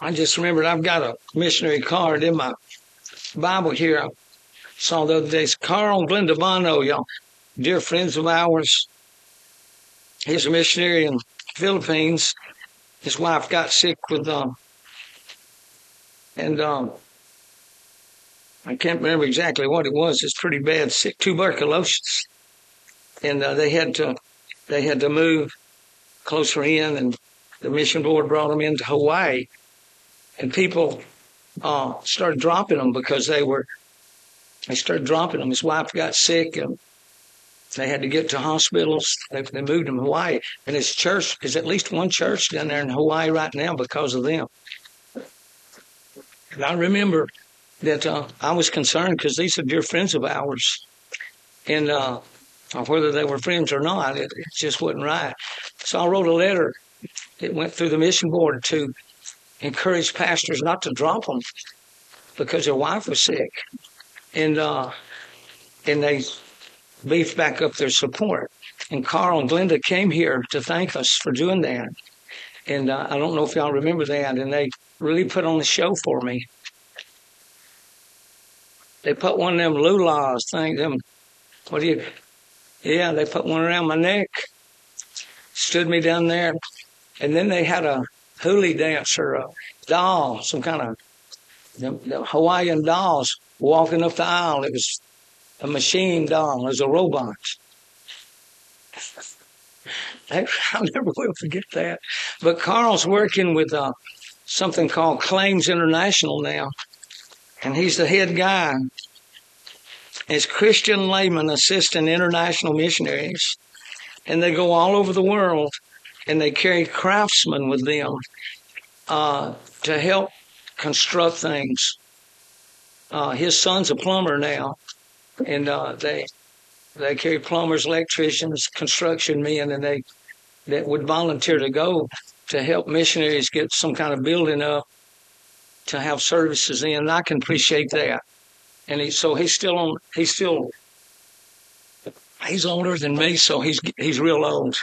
I just remembered I've got a missionary card in my Bible here. I saw the other day. It's Carl and Glenda Bono, y'all, dear friends of ours. He's a missionary in the Philippines. His wife got sick with, I can't remember exactly what it was. It's pretty bad, sick, tuberculosis. And they had to move closer in, and the mission board brought them into Hawaii. And people started dropping them because they started dropping them. His wife got sick, and they had to get to hospitals. They moved him to Hawaii. And his church, there's at least one church down there in Hawaii right now because of them. And I remember that I was concerned because these are dear friends of ours. And whether they were friends or not, it just wasn't right. So I wrote a letter. It went through the mission board to encourage pastors not to drop them because their wife was sick. And they beefed back up their support. And Carl and Glenda came here to thank us for doing that. And I don't know if y'all remember that. And they really put on a show for me. They put one of them lulas, they put one around my neck, stood me down there. And then they had a hula dancer, a doll, some kind of the Hawaiian dolls walking up the aisle. It was a machine doll. It was a robot. I'll never will forget that. But Carl's working with something called Claims International now. And he's the head guy. It's Christian laymen assisting international missionaries. And they go all over the world. And they carry craftsmen with them to help construct things. His son's a plumber now. And they carry plumbers, electricians, construction men, and that would volunteer to go to help missionaries get some kind of building up to have services in. And I can appreciate that. And he's older than me, so he's real old.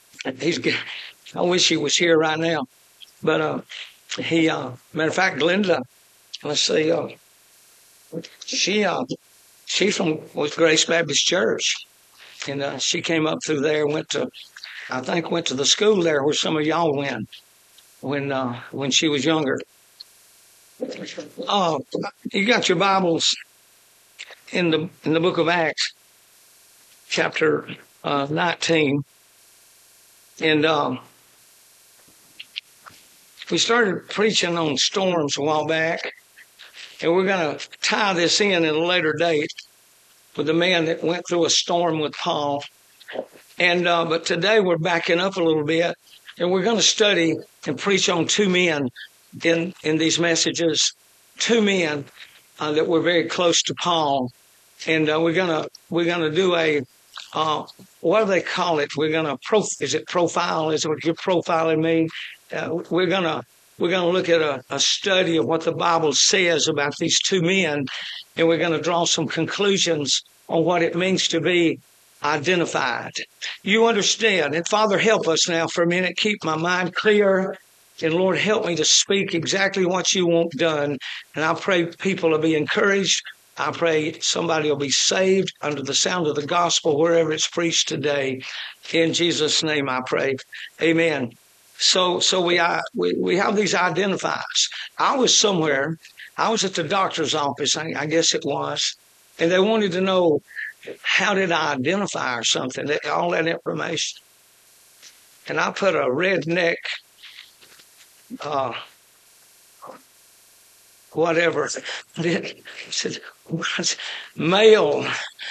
I wish he was here right now. But matter of fact, Glenda, let's see, she's from Grace Baptist Church, and she came up through there, went to the school there where some of y'all went when she was younger. You got your Bibles in the book of Acts, chapter 19, and we started preaching on storms a while back, and we're going to tie this in at a later date with the man that went through a storm with Paul. And but today we're backing up a little bit, and we're going to study and preach on two men in these messages, two men that were very close to Paul. And we're gonna do a what do they call it? Is it profile? Is it what you're profiling me? We're gonna look at a study of what the Bible says about these two men, and we're gonna draw some conclusions on what it means to be identified. You understand? And Father, help us now for a minute. Keep my mind clear. And Lord, help me to speak exactly what you want done. And I pray people will be encouraged. I pray somebody will be saved under the sound of the gospel wherever it's preached today. In Jesus' name I pray. Amen. So we have these identifiers. I was at the doctor's office, I guess it was, and they wanted to know, how did I identify or something, all that information. And I put a redneck, whatever. It said, mail.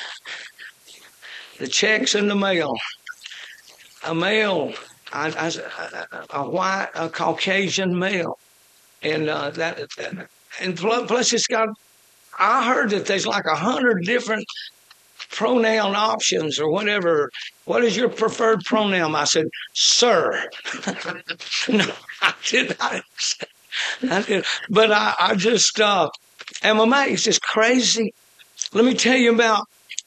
The check's in the mail. A male, a white, a Caucasian male. And and plus it's got, I heard that there's like 100 different pronoun options or whatever. What is your preferred pronoun? I said, sir. No, I did not. But I just am amazed. It's crazy. Let me tell you about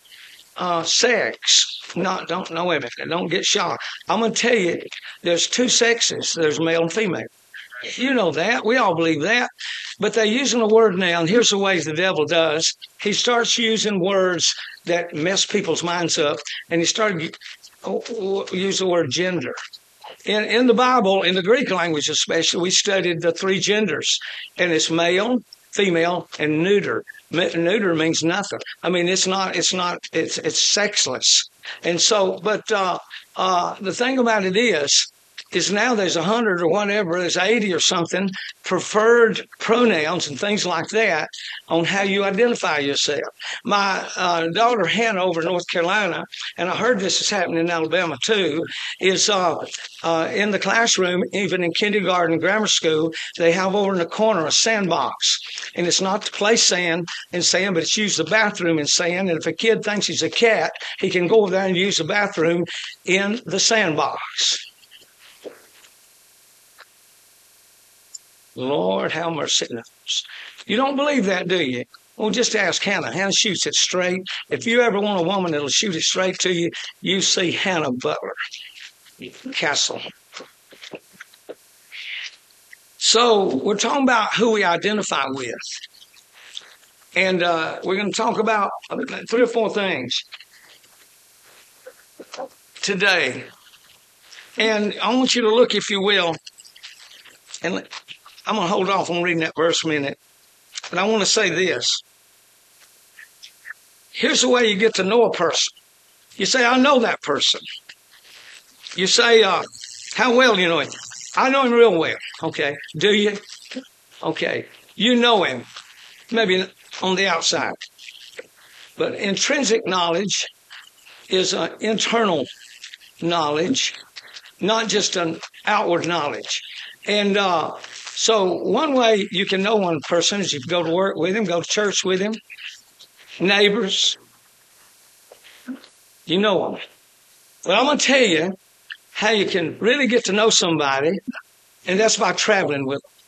sex. Don't know everything. Don't get shocked. I'm going to tell you, there's two sexes. There's male and female. You know that. We all believe that. But they're using a word now, and here's the ways the devil does. He starts using words that mess people's minds up, and he started use the word gender. In the Bible, in the Greek language especially, we studied the three genders, and it's male, female, and neuter. Neuter means nothing. I mean, it's sexless. And so, but the thing about it is now there's 100 or whatever, there's 80 or something preferred pronouns and things like that on how you identify yourself. My daughter Hannah over in North Carolina, and I heard this is happening in Alabama too, is in the classroom, even in kindergarten and grammar school, they have over in the corner a sandbox. And it's not to play sand in sand, but it's use the bathroom in sand. And if a kid thinks he's a cat, he can go over there and use the bathroom in the sandbox. Lord, have mercy. You don't believe that, do you? Well, just ask Hannah. Hannah shoots it straight. If you ever want a woman that'll shoot it straight to you, you see Hannah Butler Castle. So we're talking about who we identify with. And we're going to talk about 3 or 4 things today. And I want you to look, if you will, and I'm going to hold off on reading that verse a minute. But I want to say this. Here's the way you get to know a person. You say, I know that person. You say, how well do you know him? I know him real well. Okay. Do you? Okay. You know him. Maybe on the outside. But intrinsic knowledge is an internal knowledge, not just an outward knowledge. And so one way you can know one person is you go to work with him, go to church with him, neighbors. You know them. But I'm going to tell you how you can really get to know somebody, and that's by traveling with them.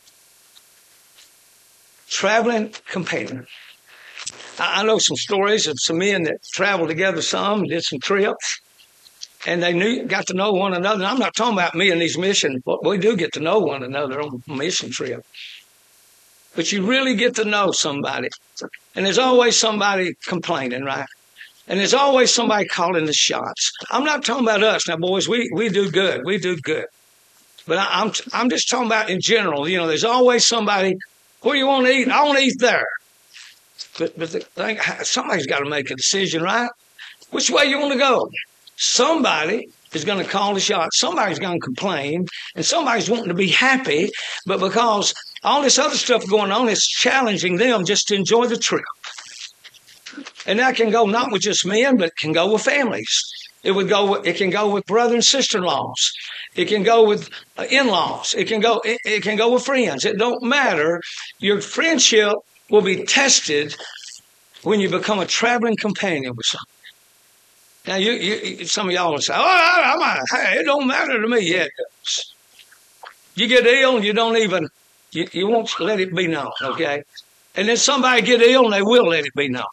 Traveling companion. I know some stories of some men that traveled together some, did some trips, and they got to know one another. And I'm not talking about me and these missions, but we do get to know one another on a mission trip. But you really get to know somebody. And there's always somebody complaining, right? And there's always somebody calling the shots. I'm not talking about us. Now, boys, we do good. We do good. But I'm just talking about in general. You know, there's always somebody, where you want to eat? I want to eat there. But the thing, somebody's got to make a decision, right? Which way you want to go? Somebody is going to call the shots. Somebody's going to complain. And somebody's wanting to be happy. But because all this other stuff going on, it's challenging them just to enjoy the trip. And that can go not with just men, but it can go with families. It can go with brother and sister-in-laws. It can go with in-laws. It can go with friends. It don't matter. Your friendship will be tested when you become a traveling companion with someone. Now, some of y'all will say, hey, it don't matter to me. Yeah, it does. You get ill and you don't even, you won't let it be known, okay? And then somebody get ill and they will let it be known.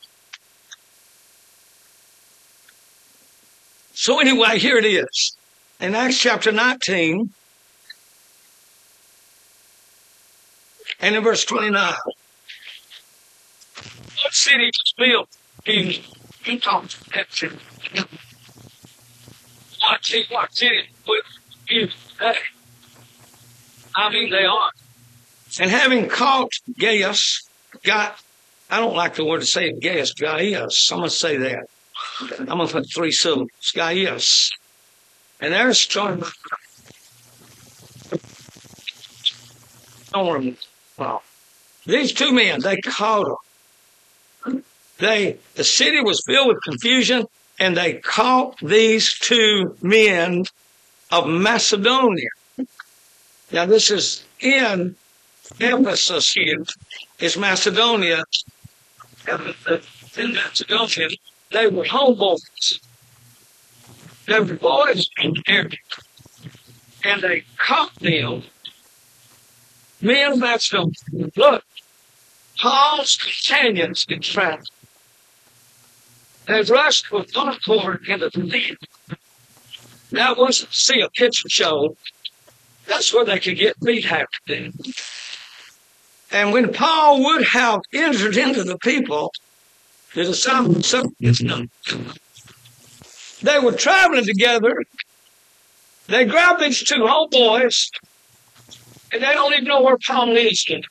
So anyway, here it is. In Acts chapter 19 and in verse 29. What city was built in what city was built today? I mean, they are. And having caught Gaius, I don't like the word to say Gaius, I'm going to say that. I'm going to put 3 syllables. Gaius. And there's storm. Well, these 2 men, they caught them. The city was filled with confusion, and they caught these 2 men of Macedonia. Now, this is in Ephesus here. It's Macedonia. In Macedonia, they were homeboys. They were boys in Arabic. And they caught them. Men of Macedonia. Look, Paul's companions in travel. They rushed with one accord into the theater. That wasn't to see a picture show. That's where they could get beat half to death. And when Paul would have entered into the people, the disciples, they were traveling together. They grabbed these two homeboys, and they don't even know where Paul leads them.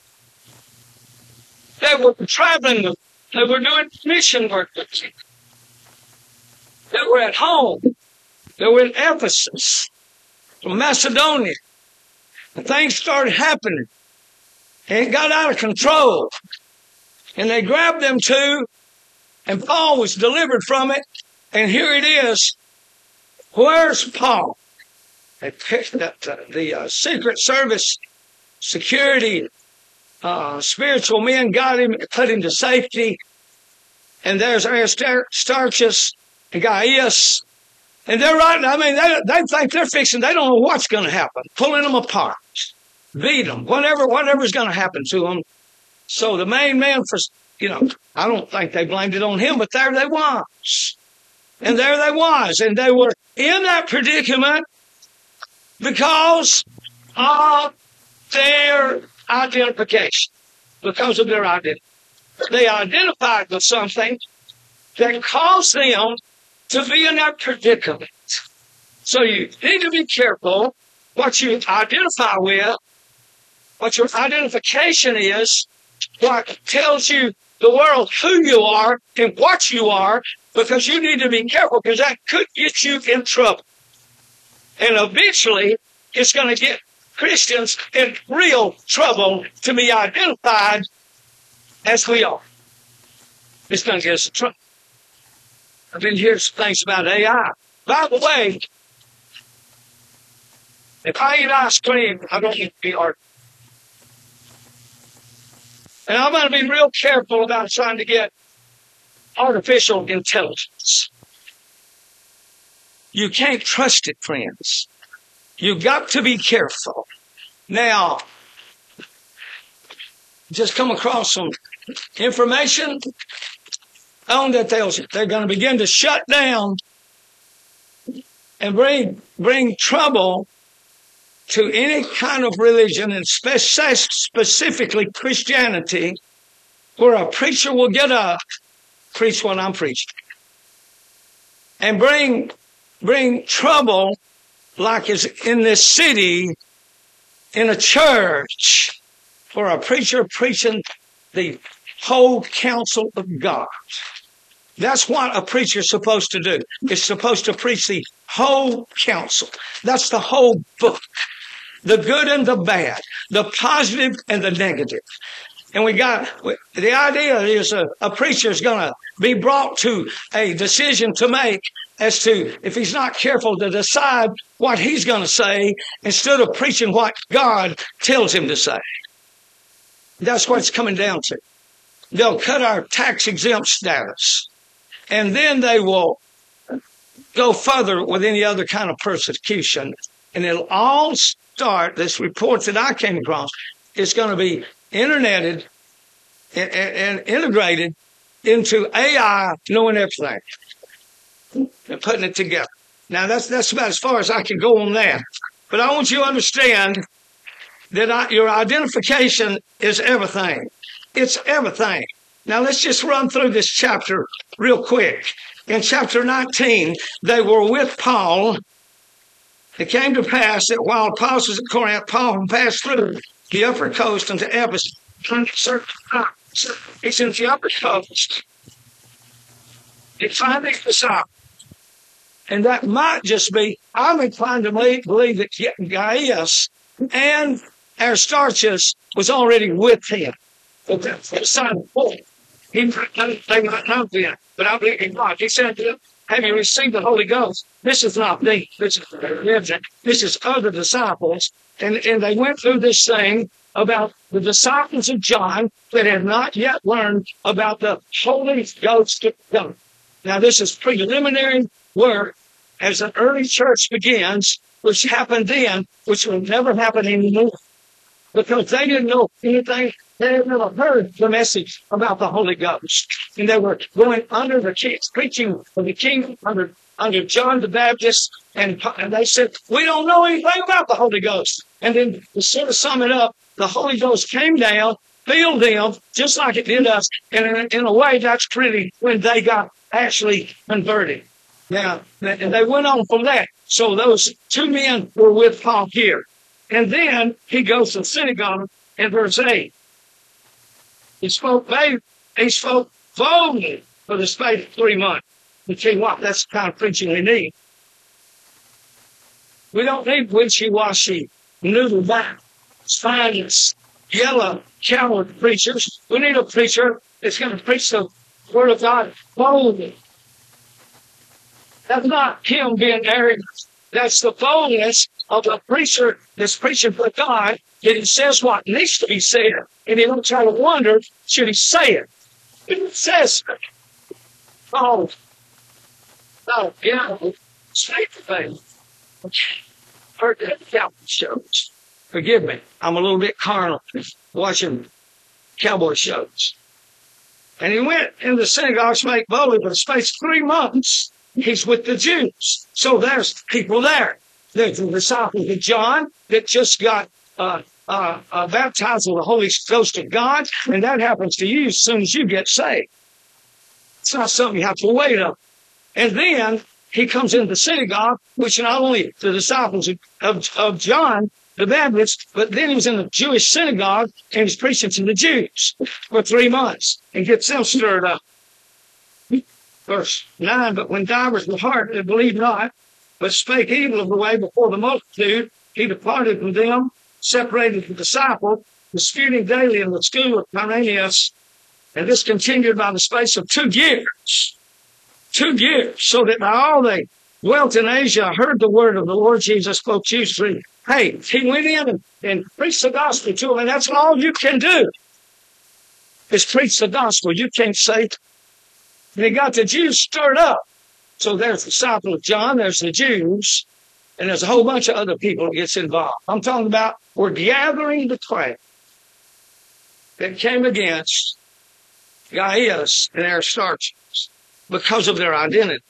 They were traveling. They were doing mission work. They were at home. They were in Ephesus, from Macedonia. And things started happening. And it got out of control. And they grabbed them two, and Paul was delivered from it. And here it is. Where's Paul? They picked up the Secret Service security spiritual men, got him, put him to safety. And there's Aristarchus and Gaius. And they're right. I mean, they think they're fixing. They don't know what's going to happen. Pulling them apart, beat them, whatever's going to happen to them. So the main man, I don't think they blamed it on him, but there they was. And there they was. And they were in that predicament because of their identification. Because of their identity. They identified with something that caused them to be in that predicament. So you need to be careful what you identify with, what your identification is, what tells you the world who you are and what you are, because you need to be careful because that could get you in trouble. And eventually, it's going to get Christians in real trouble to be identified as we are. It's going to get us in trouble. I've been hearing some things about AI. By the way, if I eat ice cream, I don't need to be arguing. And I'm going to be real careful about trying to get artificial intelligence. You can't trust it, friends. You've got to be careful. Now, just come across some information on that they're going to begin to shut down and bring trouble to any kind of religion, and specifically Christianity, where a preacher will get up, preach what I'm preaching, and bring trouble like is in this city, in a church, for a preacher preaching the whole counsel of God. That's what a preacher's supposed to do. It's supposed to preach the whole counsel. That's the whole book. The good and the bad. The positive and the negative. And the idea is a preacher is going to be brought to a decision to make as to, if he's not careful, to decide what he's going to say instead of preaching what God tells him to say. That's what it's coming down to. They'll cut our tax-exempt status. And then they will go further with any other kind of persecution. And it'll all start, this report that I came across, is going to be interneted and integrated into AI knowing everything and putting it together. Now, that's about as far as I can go on that. But I want you to understand that your identification is everything. It's everything. Now, let's just run through this chapter real quick. In chapter 19, they were with Paul. It came to pass that while Paul was at Corinth, Paul passed through the upper coast into Ephesus. He's in the upper coast. He finally disciples. And that might just be, I'm inclined to believe that Gaius and Aristarchus was already with him. But that's the son of Paul. They might not be, but I believe in God. He said to them, have you received the Holy Ghost? This is not me. This is religion. This is other disciples. And they went through this thing about the disciples of John that had not yet learned about the Holy Ghost of God. Now, this is preliminary work as the early church begins, which happened then, which will never happen anymore. Because they didn't know anything They had never heard the message about the Holy Ghost. And they were going under the preaching of the king under John the Baptist. And they said, we don't know anything about the Holy Ghost. And then to sort of sum it up, the Holy Ghost came down, filled them, just like it did us. And in a way, that's pretty when they got actually converted. Now, and they went on from that. So those two men were with Paul here. And then he goes to the synagogue in verse 8. He spoke boldly for the space of 3 months. You tell you what, that's the kind of preaching we need. We don't need wishy-washy, noodle back, spineless, yellow, coward preachers. We need a preacher that's going to preach the Word of God boldly. That's not him being arrogant. That's the boldness of a preacher that's preaching for God, that he says what needs to be said, and he don't try to wonder, should he say it? It says it. Oh, no, yeah, straight to faith. Heard that cowboy shows. Forgive me, I'm a little bit carnal watching cowboy shows. And he went in the synagogue to make boldly for the space of 3 months. He's with the Jews. So there's people there. There's the disciples of John that just got baptized with the Holy Ghost of God, and that happens to you as soon as you get saved. It's not something you have to wait on. And then he comes into the synagogue, which not only the disciples of John the Baptist, but then he was in the Jewish synagogue and he's preaching to the Jews for 3 months and gets them stirred up. Verse 9, but when divers were hardened, they believed not, but spake evil of the way before the multitude, he departed from them, separated the disciples, disputing daily in the school of Tyrannus, and this continued by the space of 2 years. 2 years, so that by all they dwelt in Asia, heard the word of the Lord Jesus, spoke Jews. Hey, he went in and preached the gospel to them, and that's all you can do, is preach the gospel. You can't say. And he got the Jews stirred up. So there's the disciple of John, there's the Jews, and there's a whole bunch of other people that gets involved. I'm talking about we're gathering the crowd that came against Gaius and Aristarchus because of their identity.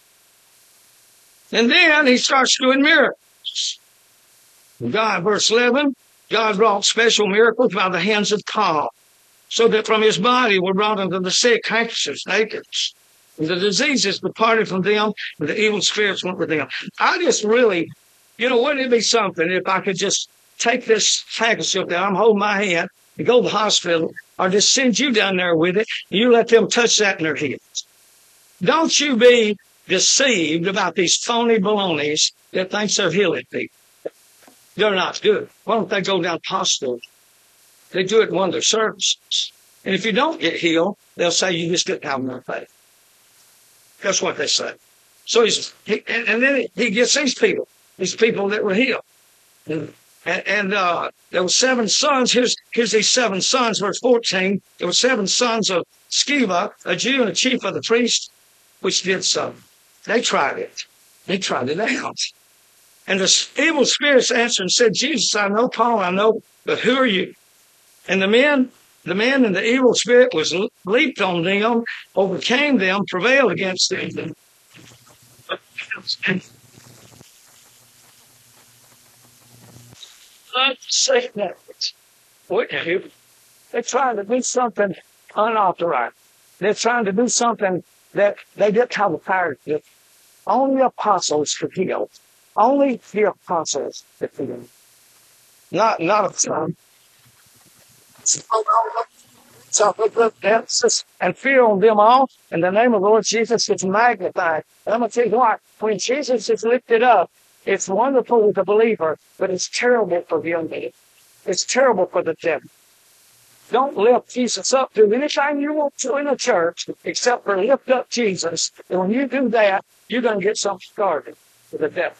And then he starts doing miracles. God, verse 11, God wrought special miracles by the hands of Paul, so that from his body were brought unto the sick handkerchiefs, nakeds. And the diseases departed from them, and the evil spirits went with them. I just really, wouldn't it be something if I could just take this handkerchief that I'm holding my hand and go to the hospital, or just send you down there with it, and you let them touch that in their heads. Don't you be deceived about these phony balonies that thinks they're healing people. They're not good. Why don't they go down to the hospital? They do it in one of their services. And if you don't get healed, they'll say you just didn't have enough faith. That's what they say. So and then he gets these people that were healed. And there were 7 sons. Here's these 7 sons, verse 14. There were 7 sons of Sceva, a Jew and a chief of the priests, which did so. They tried it. They tried it out. And the evil spirits answered and said, Jesus, I know, Paul, I know, but who are you? And the man and the evil spirit was leaped on them, overcame them, prevailed against them. Say that. They're trying to do something unauthorized. They're trying to do something that they didn't have the power to do. Only apostles could heal. Only the apostles could heal. Not a son. So put emphasis and fear on them all, and the name of the Lord Jesus is magnified. And I'm going to tell you what, when Jesus is lifted up, it's wonderful with the believer, but it's terrible for the unbeliever. It's terrible for the devil. Don't lift Jesus up. Do anything you want to in a church except for lift up Jesus. And when you do that, you're going to get something started with the devil.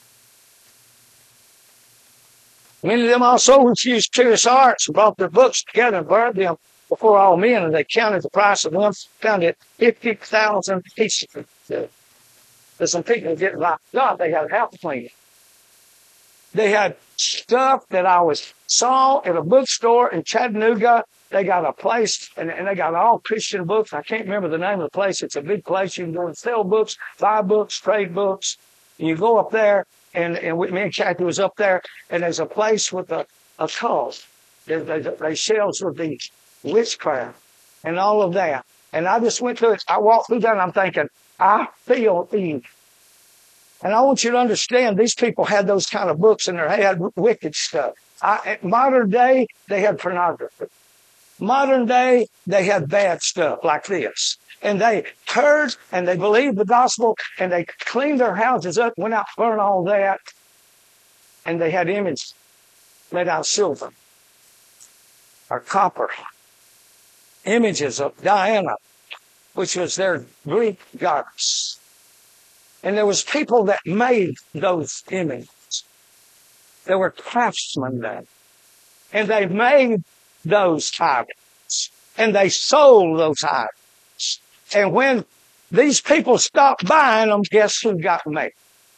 Many of them also refused curious arts and brought their books together and burned them before all men, and they counted the price of them, found it 50,000 pieces. There's some people getting like God, they had a house clean. They had stuff that I saw at a bookstore in Chattanooga. They got a place, and they got all Christian books. I can't remember the name of the place. It's a big place. You can go and sell books, buy books, trade books. And you go up there, and me and Kathy was up there, and there's a place with a cult. They shelves with the witchcraft and all of that. And I just went through it. I walked through that, and I'm thinking, I feel Eve. And I want you to understand, these people had those kind of books in there. They had wicked stuff. Modern day, they had pornography. Modern day, they had bad stuff like this. And they heard and they believed the gospel and they cleaned their houses up, went out, burned all that. And they had images made out of silver or copper. Images of Diana, which was their Greek goddess. And there was people that made those images. There were craftsmen then. And they made those items. And they sold those items. And when these people stopped buying them, guess who got made?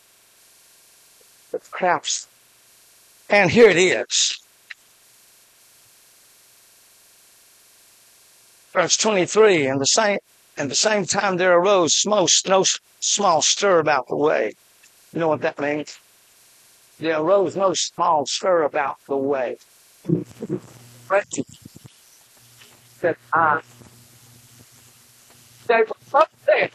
The craftsmen. And here it is. Verse 23, and the same time there arose no small stir about the way. You know what that means? There arose no small stir about the way. That they were up there.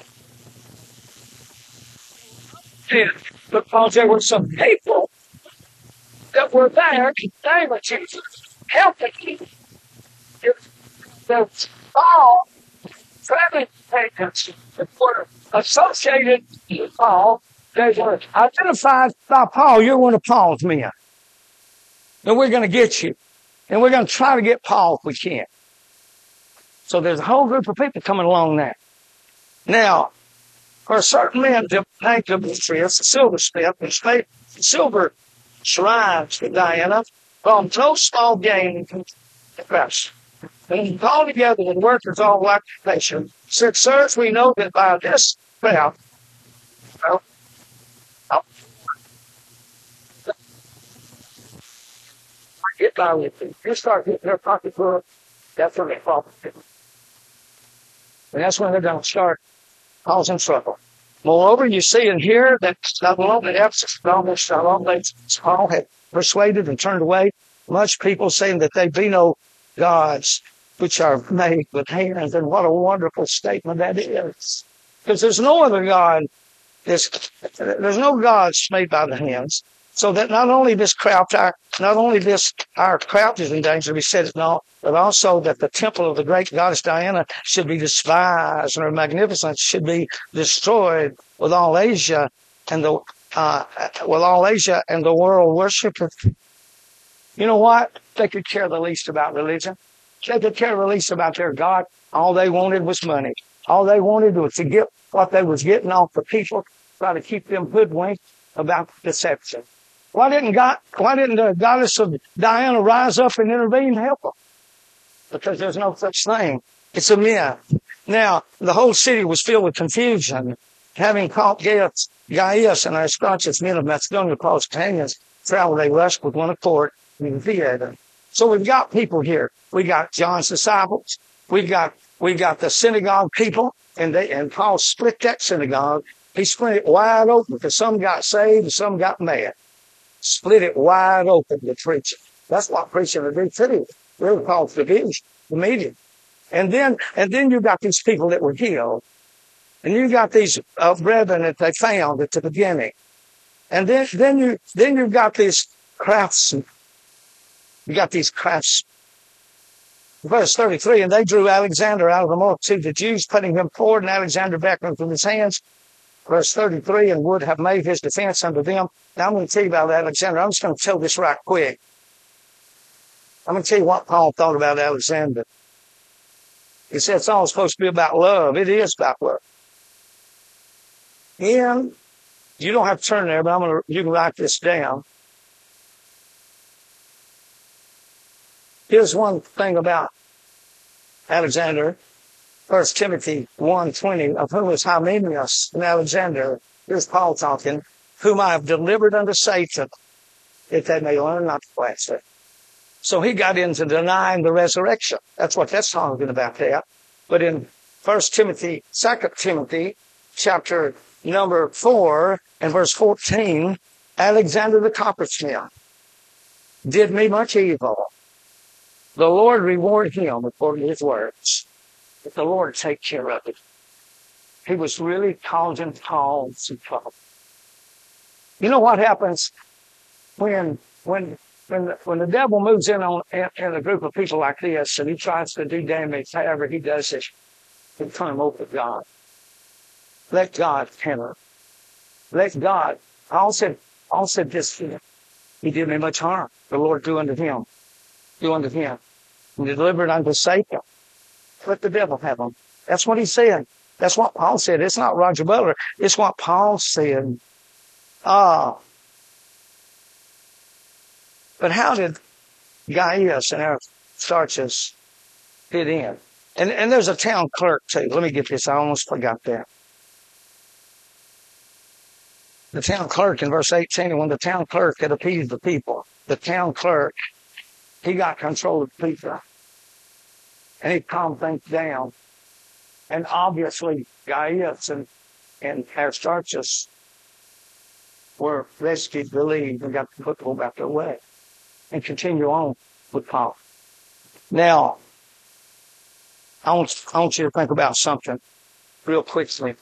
Because there were some people that were there in the name of Jesus, helping people. The all traveling agents that were associated with Paul, they were identified by Paul. You're one of Paul's men. And we're going to get you. And we're going to try to get Paul if we can. So there's a whole group of people coming along now. Now, for a certain man named Demetrius, a silversmith, who made silver shrines to Diana, from no small gain in the press. And he called together the workers all of occupation, said, sirs, we know that by this craft, get by with it. You start getting their pocketbook, that's when they fall. And that's when they're going to start causing trouble. Moreover, you see in here that not alone that Ephesus, but almost all Paul had persuaded and turned away much people, saying that they be no gods which are made with hands. And what a wonderful statement that is. Because there's no other God. There's no gods made by the hands. So that not only this our craft is in danger, we said it not, but also that the temple of the great goddess Diana should be despised and her magnificence should be destroyed with all Asia and the world worshipeth. You know what? They could care the least about religion. They could care the least about their God. All they wanted was money. All they wanted was to get what they was getting off the people, try to keep them hoodwinked about deception. Why didn't the goddess of Diana rise up and intervene and help them? Because there's no such thing. It's a myth. Now, the whole city was filled with confusion. Having caught Gaius and Aristarchus, men of Macedonia, Paul's companions, traveled they rushed with one accord in the theater. So we've got people here. We got John's disciples. We got the synagogue people, and Paul split that synagogue. He split it wide open because some got saved and some got mad. Split it wide open to preaching. That's what preaching would do too. Really called division, the media. And then you got these people that were healed. And you got these brethren that they found at the beginning. And then you've got these craftsmen. You got these craftsmen. Verse 33, and they drew Alexander out of the multitude of the Jews, putting him forward, and Alexander beckoned from his hands. Verse 33, and would have made his defense unto them. Now I'm going to tell you about Alexander. I'm just going to tell this right quick. I'm going to tell you what Paul thought about Alexander. He said it's all supposed to be about love. It is about love. And you don't have to turn there, but you can write this down. Here's one thing about Alexander. 1 Timothy 1:20, of whom is Hymenaeus and Alexander. Here's Paul talking, whom I have delivered unto Satan, if they may learn not to blaspheme. So he got into denying the resurrection. That's what that's talking about there. But in 2 Timothy, chapter number 4 and verse 14, Alexander the coppersmith did me much evil. The Lord reward him according to his words. But the Lord take care of it. He was really causing Paul some trouble. You know what happens when the devil moves in a group of people like this and he tries to do damage, however he does it, he come over God. Let God handle it. Let God. Paul said this, he did me much harm. The Lord do unto him. And delivered unto Satan. Let the devil have him. That's what he said. That's what Paul said. It's not Roger Butler. It's what Paul said. But how did Gaius and Aristarchus fit in? And there's a town clerk too. Let me get this. I almost forgot that. The town clerk in verse 18, and when the town clerk had appeased the people, the town clerk, he got control of the people. And he calmed things down. And obviously, Gaius and Aristarchus were rescued, relieved, and got the football back their way. And continue on with Paul. Now, I want you to think about something real quickly.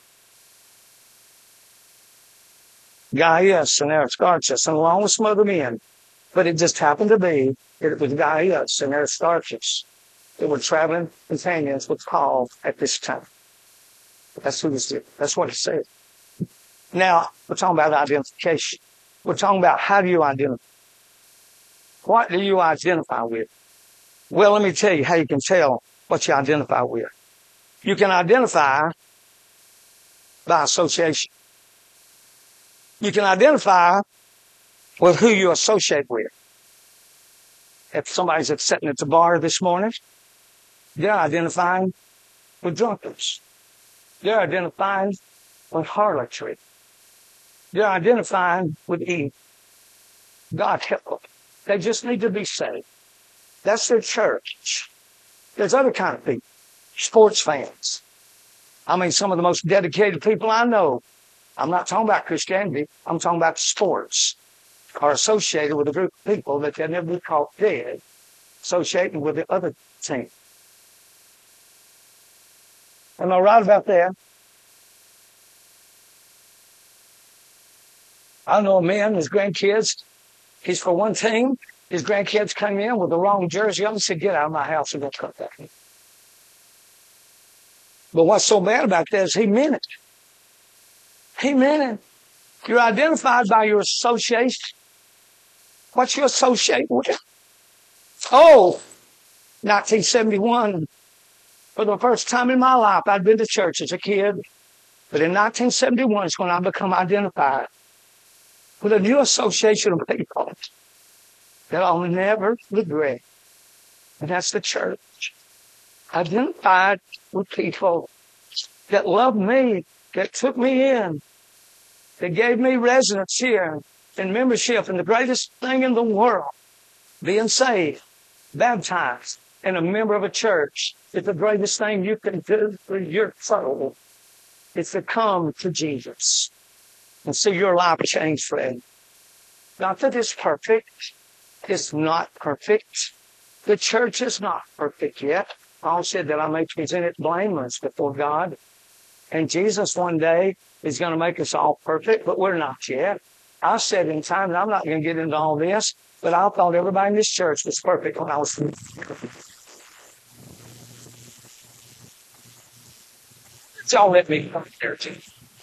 Gaius and Aristarchus, and along with some other men, but it just happened to be that it was Gaius and Aristarchus that were traveling companions with Paul at this time. That's who this is. That's what it says. Now, we're talking about identification. We're talking about how do you identify? What do you identify with? Well, let me tell you how you can tell what you identify with. You can identify by association. You can identify with who you associate with. If somebody's sitting at the bar this morning, they're identifying with drunkards. They're identifying with harlotry. They're identifying with evil. God help them. They just need to be saved. That's their church. There's other kind of people. Sports fans. I mean, some of the most dedicated people I know. I'm not talking about Christianity. I'm talking about sports. Are associated with a group of people that they'll never be caught dead. Associating with the other team. Am I right about that? I know a man, his grandkids, he's for one team. His grandkids came in with the wrong jersey on and said, get out of my house and don't cut that. But what's so bad about that is he meant it. He meant it. You're identified by your association. What you associate with. Oh, 1971. For the first time in my life, I'd been to church as a kid. But in 1971 is when I become identified with a new association of people that I'll never regret. And that's the church. Identified with people that loved me, that took me in, that gave me residence here and membership in the greatest thing in the world, being saved, baptized, and a member of a church. It's the greatest thing you can do for your soul. It's to come to Jesus and see your life change, friend. Not that it's perfect. It's not perfect. The church is not perfect yet. Paul said that I may present it blameless before God. And Jesus one day is going to make us all perfect, but we're not yet. I said in time, and I'm not going to get into all this, but I thought everybody in this church was perfect when I was. Y'all let me come there too.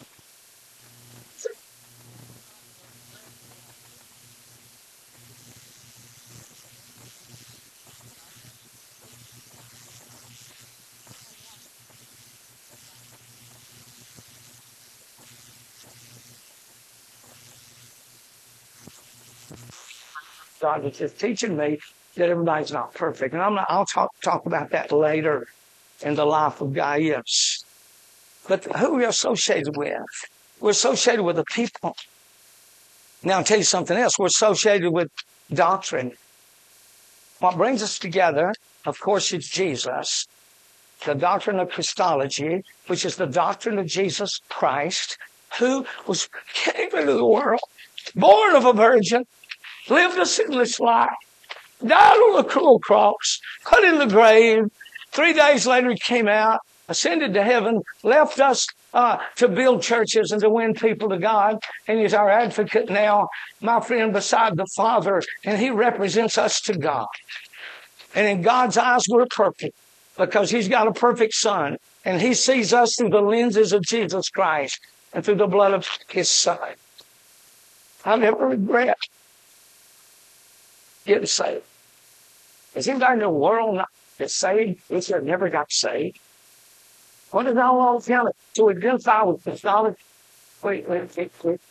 God was just teaching me that everybody's not perfect. And I'll talk about that later in the life of Gaius. But who we're associated with? We're associated with the people Now, I'll tell you something else. We're associated with doctrine. What brings us together, of course, is Jesus. The doctrine of Christology, which is the doctrine of Jesus Christ, who came into the world, born of a virgin, lived a sinless life, died on a cruel cross, put in the grave. 3 days later, he came out, ascended to heaven, left us to build churches and to win people to God. And he's our advocate now, my friend, beside the Father. And he represents us to God. And in God's eyes, we're perfect because he's got a perfect Son. And he sees us through the lenses of Jesus Christ and through the blood of his Son. I never regret getting saved. Is anybody in the world not get saved? Which have never got saved? What is all counted? To identify with Christology, identify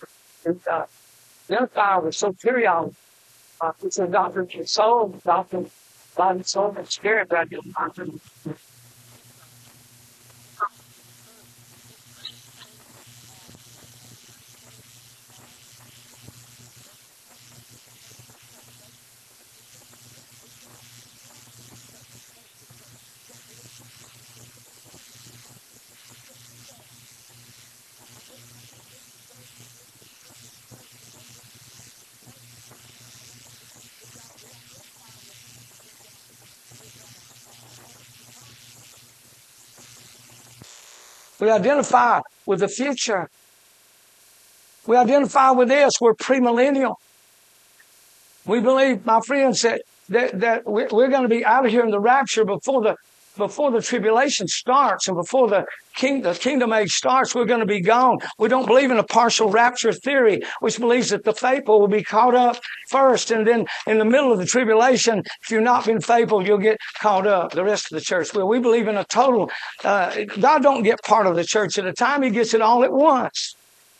with soteriology, it's a doctrine of soul, doctrine body, soul, and spirit, doctrine. We identify with the future. We identify with this. We're premillennial. We believe, my friends, that we're going to be out of here in the rapture before the tribulation starts and before the kingdom age starts. We're going to be gone. We don't believe in a partial rapture theory, which believes that the faithful will be caught up first, and then in the middle of the tribulation, if you've not been faithful, you'll get caught up. The rest of the church will. We believe in a total. God don't get part of the church at a time; He gets it all at once.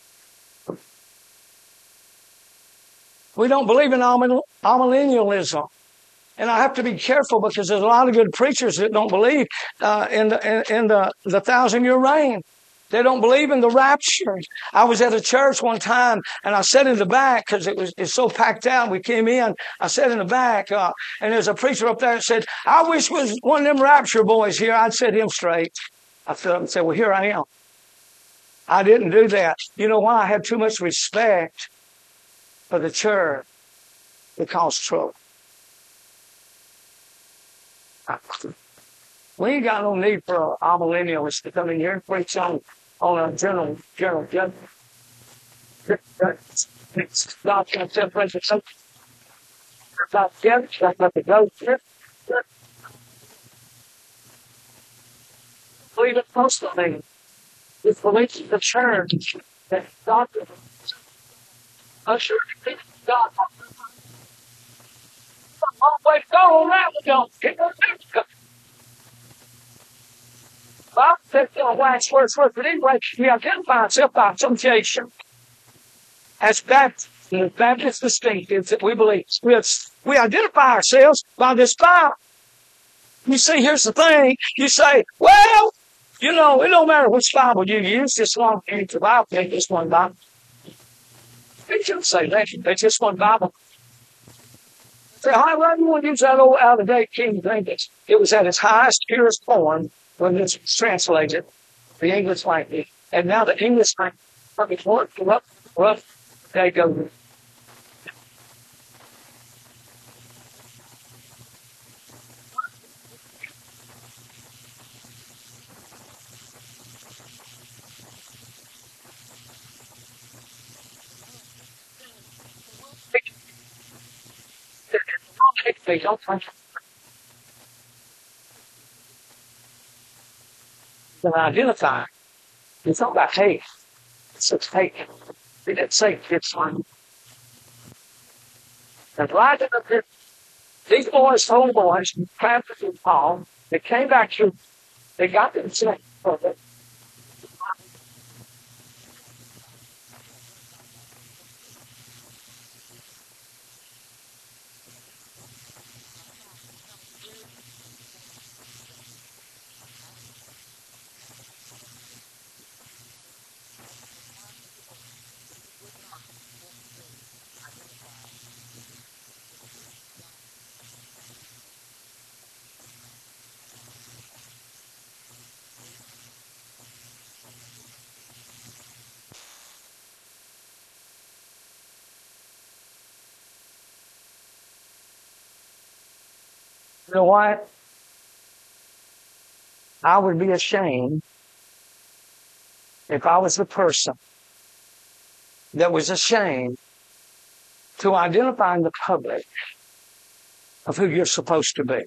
We don't believe in amillennialism. And I have to be careful because there's a lot of good preachers that don't believe in the 1,000-year reign. They don't believe in the rapture. I was at a church one time and I sat in the back because it's so packed out. We came in. I sat in the back and there's a preacher up there that said, "I wish was one of them rapture boys here. I'd set him straight." I stood up and said, "Well, here I am." I didn't do that. You know why? I had too much respect for the church that caused trouble. We ain't got no need for a millennialist to come in here and preach on a general judgment. God's going to separate the sun. About death, like let the ghost trip. Believe it personally. It's belief in the church that God usher God. Long way to go on that one, don't get no Bible says wax words, but anyway, we identify ourselves by association as Baptists. The Baptist distinctives that we believe. We identify ourselves by this Bible. You see, here's the thing. You say, well, you know, it don't matter which Bible you use, just long as you use the Bible, it's just one Bible. They shouldn't say that. It's just one Bible. Say, why do you want to use that old out-of-date King James? It was at its highest, purest form when this was translated, the English language. And now the English language is more rough. They go. They don't touch it. Identify. It's not about hate. It's just hate. They didn't say it's one. And right in the pit, these boys, homeboys, planted in Paul, they came back to, they got themselves for it. know what? I would be ashamed if I was the person that was ashamed to identify in the public of who you're supposed to be.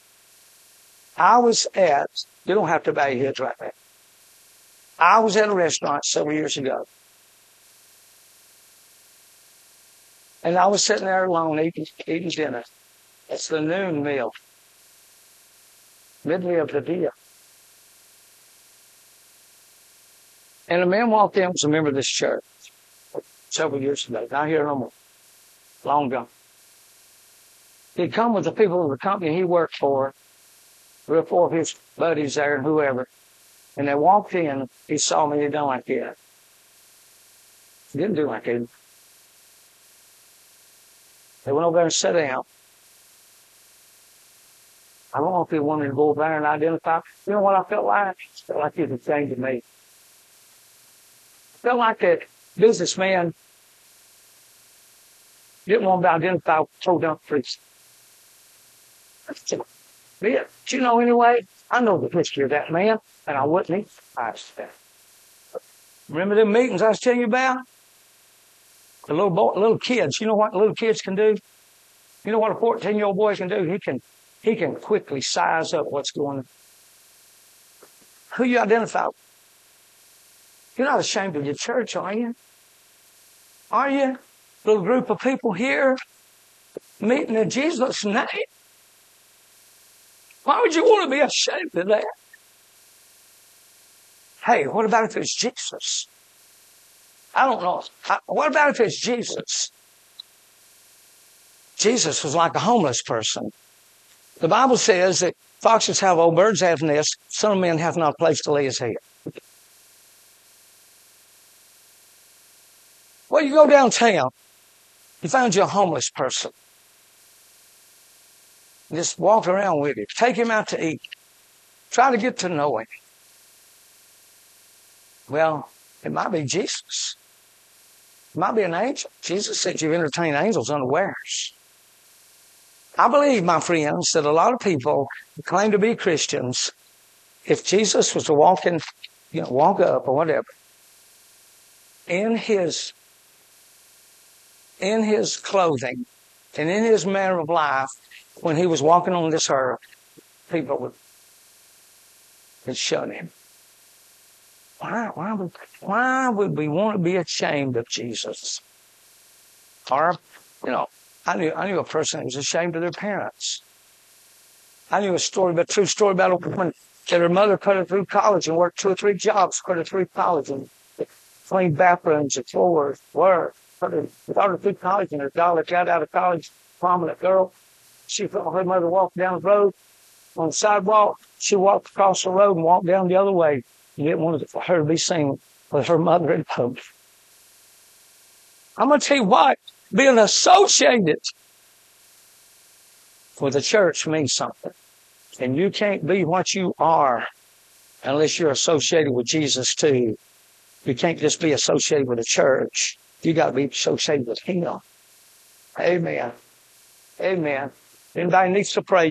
You don't have to bow your heads right now. I was at a restaurant several years ago. And I was sitting there alone eating dinner. It's the noon meal. Midway of the day. And a man walked in, was a member of this church several years ago. Not here no more. Long gone. He'd come with the people of the company he worked for, 3 or 4 of his buddies there and whoever. And they walked in, he saw me, he done like that. He didn't do like that. They went over there and sat down. I don't know if he wanted to go over there and identify. You know what I felt like? I felt like he was ashamed of me. I felt like that businessman didn't want to identify with Toe Dump Priest. Yeah, but you know, anyway, I know the history of that man, and I wouldn't even advise that. Remember them meetings I was telling you about? The little kids. You know what little kids can do? You know what a 14-year-old boy can do? He can quickly size up what's going on. Who you identify with? You're not ashamed of your church, are you? Are you? Little group of people here meeting in Jesus' name. Why would you want to be ashamed of that? Hey, what about if it's Jesus? I don't know. What about if it's Jesus? Jesus was like a homeless person. The Bible says that foxes have old birds have nests, son of man hath not a place to lay his head. Well, you go downtown, you find you a homeless person. Just walk around with him. Take him out to eat. Try to get to know him. Well, it might be Jesus. It might be an angel. Jesus said you entertain angels unawares. I believe, my friends, that a lot of people who claim to be Christians, if Jesus was to walk up or whatever, in his clothing and in his manner of life, when he was walking on this earth, people would shun him. Why would we want to be ashamed of Jesus? Or, I knew a person who was ashamed of their parents. I knew a true story about a woman that her mother put her through college and worked 2 or 3 jobs, put her through college and cleaned bathrooms and floors, put her through college, and her daughter got out of college, prominent girl. She felt her mother walk down the road on the sidewalk. She walked across the road and walked down the other way. You didn't want her to be seen with her mother in public. I'm going to tell you what, being associated with the church means something. And you can't be what you are unless you're associated with Jesus too. You can't just be associated with the church. You got to be associated with Him. Amen. Amen. Anybody needs to pray?